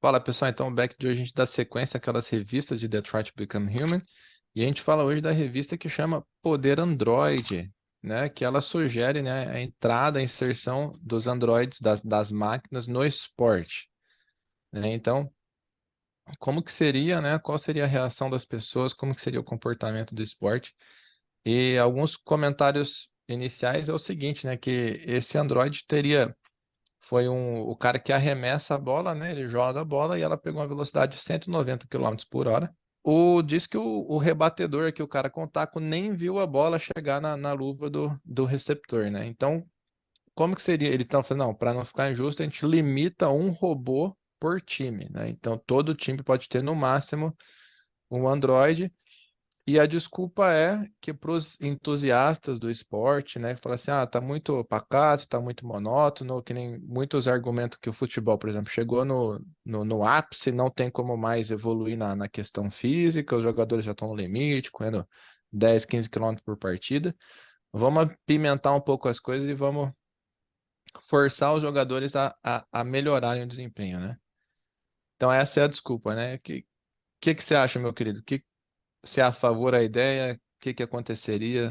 Fala pessoal, então o back de hoje a gente dá sequência àquelas revistas de Detroit Become Human e a gente fala hoje da revista que chama Poder Android, né? Que ela sugere, né, a entrada, a inserção dos androids, das máquinas no esporte, né? Então, como que seria, né? Qual seria a reação das pessoas? Como que seria o comportamento do esporte? E alguns comentários iniciais é o seguinte, né? Que esse android o cara que arremessa a bola, né? Ele joga a bola e ela pegou uma velocidade de 190 km por hora. Diz que o rebatedor, que o cara com o taco, nem viu a bola chegar na luva do receptor, né? Então, como que seria? Ele tá falando, não, para não ficar injusto, a gente limita um robô por time, né? Então, todo time pode ter no máximo um Android. E a desculpa é que para os entusiastas do esporte, né, que fala assim, tá muito pacato, tá muito monótono, que nem muitos argumentos que o futebol, por exemplo, chegou no ápice, não tem como mais evoluir na questão física, os jogadores já estão no limite, correndo 10, 15 quilômetros por partida. Vamos apimentar um pouco as coisas e vamos forçar os jogadores a melhorarem o desempenho, né? Então essa é a desculpa, né? Que você acha, meu querido? Se é a favor da ideia, o que aconteceria?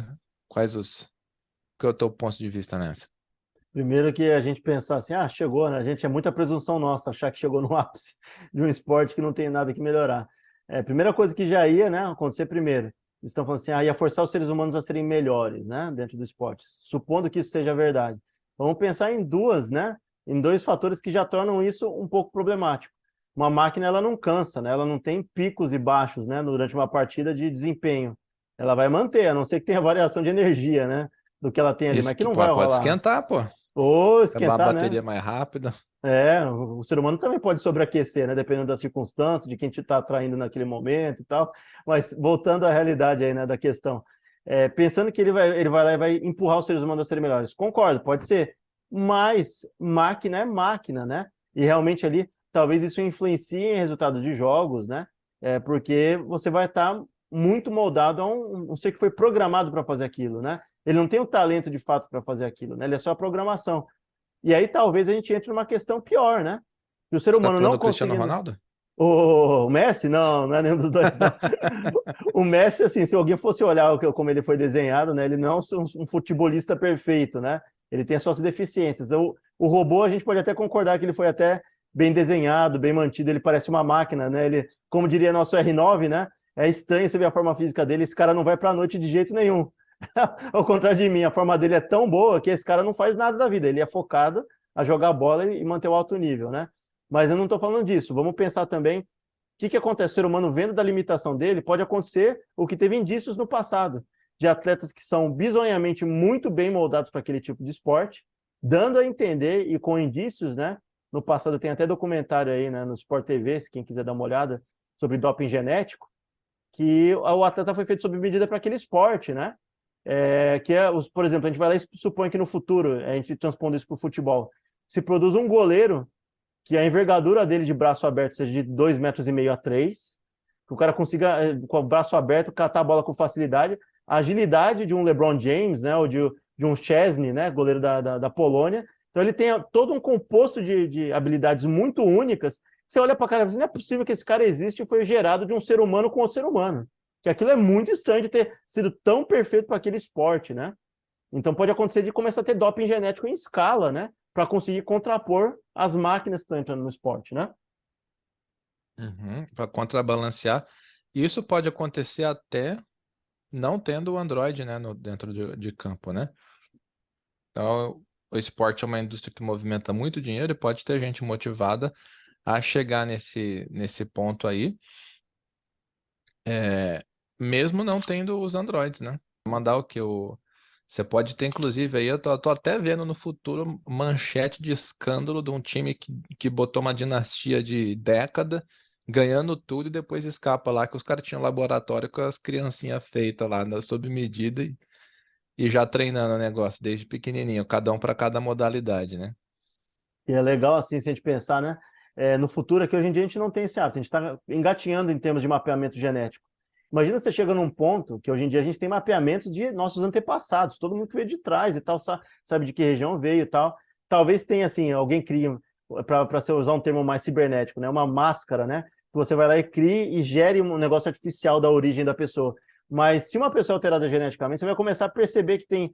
Qual é o teu ponto de vista nessa? Primeiro que a gente pensar assim, chegou, né? A gente é muita presunção nossa achar que chegou no ápice de um esporte que não tem nada que melhorar. Primeira coisa que já ia, né, acontecer primeiro, eles estão falando assim, ia forçar os seres humanos a serem melhores, né, dentro do esporte. Supondo que isso seja verdade. Vamos pensar em em dois fatores que já tornam isso um pouco problemático. Uma máquina, ela não cansa, né? Ela não tem picos e baixos, né, durante uma partida de desempenho. Ela vai manter, a não ser que tenha variação de energia, né, do que ela tem ali, Isso mas que que não vai pode rolar. esquentar, pô. Ou A esquentar, né? bateria mais rápida. O ser humano também pode sobreaquecer, né? Dependendo da circunstância, de quem te está atraindo naquele momento e tal. Mas voltando à realidade aí, né, da questão, pensando que ele vai lá e vai empurrar os seres humanos a serem melhores. Concordo, pode ser. Mas máquina é máquina, né? E realmente ali, talvez isso influencie em resultados de jogos, né? Porque você vai estar muito moldado a um ser que foi programado para fazer aquilo, né? Ele não tem o talento de fato para fazer aquilo, né? Ele é só a programação. E aí talvez a gente entre numa questão pior, né? Que o ser Você tá humano falando não do Cristiano conseguindo. Ronaldo? O Messi? Não, não é nenhum dos dois, não. O Messi, assim, se alguém fosse olhar como ele foi desenhado, né? Ele não é um futebolista perfeito, né? Ele tem as suas deficiências. O robô, a gente pode até concordar que ele foi até bem desenhado, bem mantido, ele parece uma máquina, né? Ele, como diria nosso R9, né? É estranho você ver a forma física dele, esse cara não vai para a noite de jeito nenhum. Ao contrário de mim, a forma dele é tão boa que esse cara não faz nada da vida, ele é focado a jogar bola e manter o alto nível, né? Mas eu não estou falando disso. Vamos pensar também o que acontece. O ser humano, vendo da limitação dele, pode acontecer o que teve indícios no passado, de atletas que são bizonhamente muito bem moldados para aquele tipo de esporte, dando a entender e com indícios, né? No passado tem até documentário aí, né, no Sport TV, se quem quiser dar uma olhada, sobre doping genético, que o atleta foi feito sob medida para aquele esporte, né? Por exemplo, a gente vai lá e supõe que no futuro, a gente transpondo isso para o futebol, se produz um goleiro que a envergadura dele de braço aberto seja de 2,5 metros a 3, que o cara consiga, com o braço aberto, catar a bola com facilidade, a agilidade de um LeBron James, né, ou de um Szczesny, né, goleiro da Polônia. Então ele tem todo um composto de habilidades muito únicas. Você olha para a cara e fala assim, não é possível que esse cara existe e foi gerado de um ser humano com outro ser humano. Que aquilo é muito estranho de ter sido tão perfeito para aquele esporte, né? Então pode acontecer de começar a ter doping genético em escala, né? Para conseguir contrapor as máquinas que estão entrando no esporte, né? Para contrabalancear. Isso pode acontecer até não tendo o Android, né, dentro de campo, né? Então, o esporte é uma indústria que movimenta muito dinheiro e pode ter gente motivada a chegar nesse ponto aí, é, mesmo não tendo os Androids, né? Mandar o que? Você pode ter, inclusive, aí tô até vendo no futuro manchete de escândalo de um time que botou uma dinastia de década, ganhando tudo e depois escapa lá, que os caras tinham laboratório com as criancinhas feitas lá, sob medida e já treinando o negócio desde pequenininho, cada um para cada modalidade, né? E é legal, assim, se a gente pensar, né? No futuro, aqui hoje em dia a gente não tem esse hábito, a gente está engatinhando em termos de mapeamento genético. Imagina você chega num ponto que hoje em dia a gente tem mapeamentos de nossos antepassados, todo mundo que veio de trás e tal, sabe de que região veio e tal. Talvez tenha, assim, alguém crie para você usar um termo mais cibernético, né? Uma máscara, né? Que você vai lá e crie e gere um negócio artificial da origem da pessoa. Mas se uma pessoa é alterada geneticamente, você vai começar a perceber que tem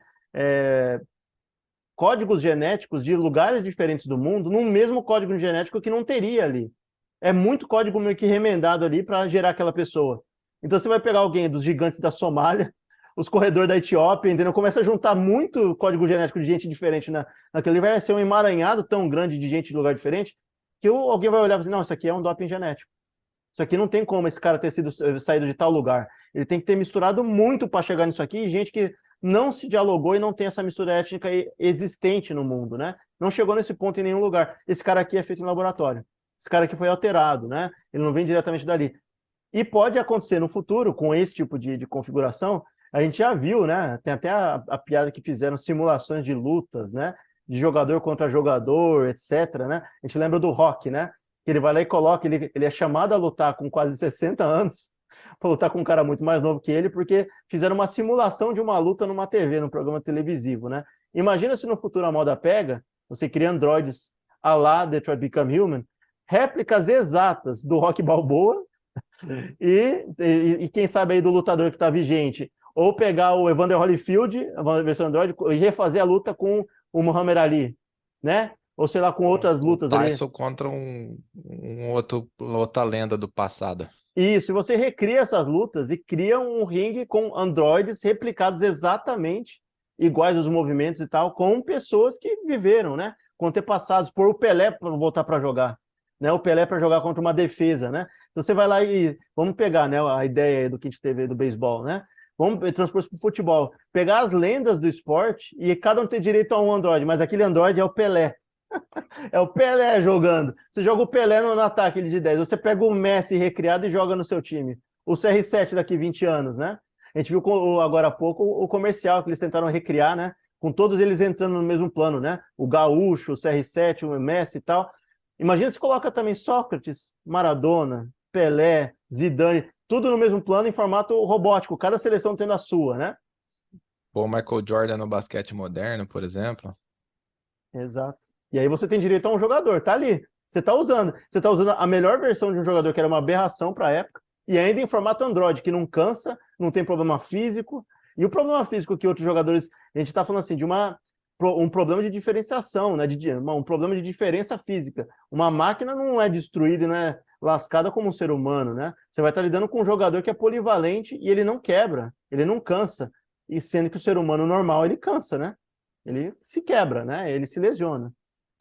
códigos genéticos de lugares diferentes do mundo num mesmo código genético que não teria ali. É muito código meio que remendado ali para gerar aquela pessoa. Então você vai pegar alguém dos gigantes da Somália, os corredores da Etiópia, entendeu? Começa a juntar muito código genético de gente diferente naquele, vai ser um emaranhado tão grande de gente de lugar diferente que alguém vai olhar e dizer, não, isso aqui é um doping genético. Isso aqui não tem como esse cara ter saído de tal lugar. Ele tem que ter misturado muito para chegar nisso aqui, e gente que não se dialogou e não tem essa mistura étnica existente no mundo, né? Não chegou nesse ponto em nenhum lugar. Esse cara aqui é feito em laboratório. Esse cara aqui foi alterado, né? Ele não vem diretamente dali. E pode acontecer no futuro, com esse tipo de configuração, a gente já viu, né? Tem até a piada que fizeram simulações de lutas, né? De jogador contra jogador, etc, né? A gente lembra do Rock, né? Que ele vai lá e coloca, ele é chamado a lutar com quase 60 anos, para lutar com um cara muito mais novo que ele, porque fizeram uma simulação de uma luta numa TV, num programa televisivo, né? Imagina se no futuro a moda pega, você cria androides à la Detroit Become Human, réplicas exatas do Rock Balboa e quem sabe aí do lutador que está vigente, ou pegar o Evander Holyfield, a versão android, e refazer a luta com o Muhammad Ali, né? Ou sei lá, com outras lutas ali. Tyson contra outra lenda do passado. Isso, e você recria essas lutas e cria um ringue com androides replicados exatamente iguais aos movimentos e tal, com pessoas que viveram, né? Com antepassados, por o Pelé para voltar para jogar, né? O Pelé para jogar contra uma defesa, né? Então você vai lá e vamos pegar, né, a ideia do que a gente teve do beisebol, né? Vamos transpor isso para o futebol. Pegar as lendas do esporte e cada um ter direito a um androide, mas aquele androide é o Pelé. É o Pelé jogando. Você joga o Pelé no ataque de 10. Você pega o Messi recriado e joga no seu time. O CR7 daqui 20 anos, né? A gente viu agora há pouco o comercial que eles tentaram recriar, né? Com todos eles entrando no mesmo plano, né? O Gaúcho, o CR7, o Messi e tal. Imagina se coloca também Sócrates, Maradona, Pelé, Zidane, tudo no mesmo plano em formato robótico, cada seleção tendo a sua, né? Ou Michael Jordan no basquete moderno, por exemplo. Exato. E aí você tem direito a um jogador, tá ali. Você tá usando a melhor versão de um jogador que era uma aberração para a época, e ainda em formato Android, que não cansa, não tem problema físico. E o problema físico que outros jogadores, a gente está falando assim de um problema de diferenciação, né? Um problema de diferença física. Uma máquina não é destruída, não é lascada como um ser humano, né? Você vai estar lidando com um jogador que é polivalente e ele não quebra, ele não cansa. E sendo que o ser humano normal, ele cansa, né? Ele se quebra, né? Ele se lesiona.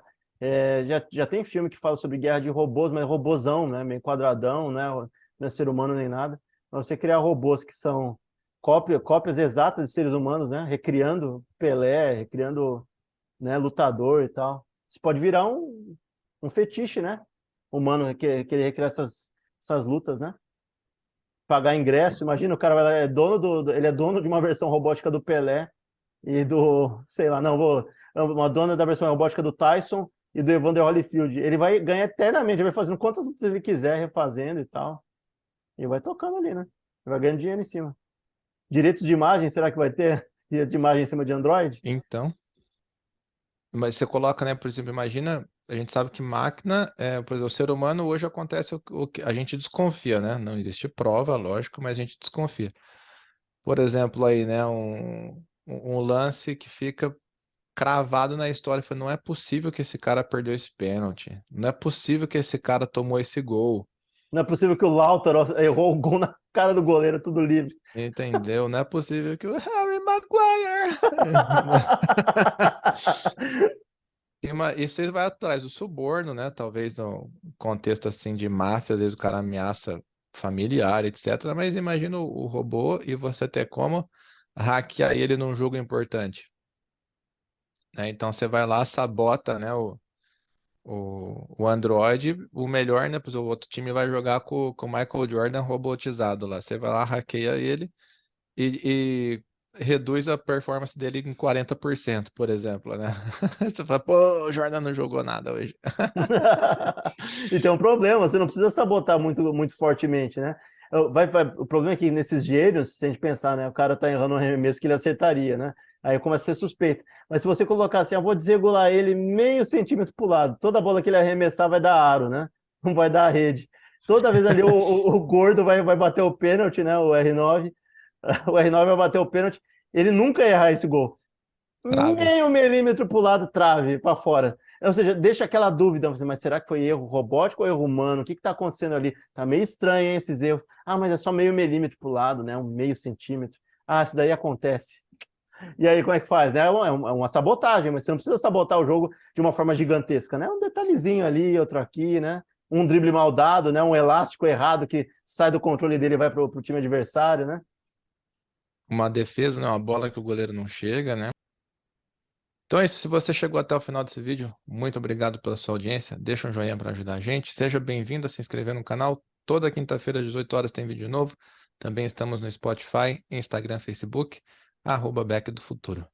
Já tem filme que fala sobre guerra de robôs, mas robôzão, né? Meio quadradão, né? Não é ser humano nem nada. Mas você criar robôs que são cópias exatas de seres humanos, né? Recriando Pelé, recriando, né, lutador e tal. Isso pode virar um fetiche, né? Humano, querer recriar essas lutas, né? Pagar ingresso, imagina, o cara vai lá, ele é dono de uma versão robótica do Pelé e sei lá, uma dona da versão robótica do Tyson e do Evander Holyfield. Ele vai ganhar eternamente, ele vai fazendo quantas lutas ele quiser, refazendo e tal. E vai tocando ali, né? Vai ganhando dinheiro em cima. Direitos de imagem, será que vai ter direito de imagem em cima de Android? Então, mas você coloca, né, por exemplo, imagina, a gente sabe que máquina, por exemplo, o ser humano hoje acontece o que a gente desconfia, né? Não existe prova, lógico, mas a gente desconfia. Por exemplo, aí, né, um lance que fica cravado na história, não é possível que esse cara perdeu esse pênalti, não é possível que esse cara tomou esse gol. Não é possível que o Lautaro errou o gol na cara do goleiro, tudo livre. Entendeu? Não é possível que o Harry Maguire. E você vai atrás do suborno, né? Talvez no contexto assim de máfia, às vezes o cara ameaça familiar, etc. Mas imagina o robô e você ter como hackear ele num jogo importante, né? Então você vai lá, sabota, né, o Android, o melhor, né? Pois o outro time vai jogar com o Michael Jordan robotizado lá. Você vai lá, hackeia ele e reduz a performance dele em 40%, por exemplo, né? Você fala, pô, o Jordan não jogou nada hoje. E tem um problema, você não precisa sabotar muito, muito fortemente, né? O problema é que nesses gênios, se a gente pensar, né? O cara tá errando um arremesso que ele acertaria, né? Aí começa a ser suspeito. Mas se você colocar assim, eu vou desregular ele meio centímetro para o lado, toda bola que ele arremessar vai dar aro, né? Não vai dar rede. Toda vez ali o gordo vai bater o pênalti, né? O R9. O R9 vai bater o pênalti. Ele nunca ia errar esse gol. Trave. Meio milímetro para o lado, trave, para fora. Ou seja, deixa aquela dúvida, mas será que foi erro robótico ou erro humano? O que está acontecendo ali? Tá meio estranho, hein, esses erros. Ah, mas é só meio milímetro para o lado, né? Um meio centímetro. Ah, isso daí acontece. E aí, como é que faz? Né? É uma sabotagem, mas você não precisa sabotar o jogo de uma forma gigantesca, né? Um detalhezinho ali, outro aqui, né? Um drible mal dado, né? Um elástico errado que sai do controle dele e vai para o time adversário, né? Uma defesa, né? Uma bola que o goleiro não chega, né? Então é isso. Se você chegou até o final desse vídeo, muito obrigado pela sua audiência. Deixa um joinha para ajudar a gente. Seja bem-vindo a se inscrever no canal. Toda quinta-feira às 18 horas tem vídeo novo. Também estamos no Spotify, Instagram, Facebook, @Back do Futuro.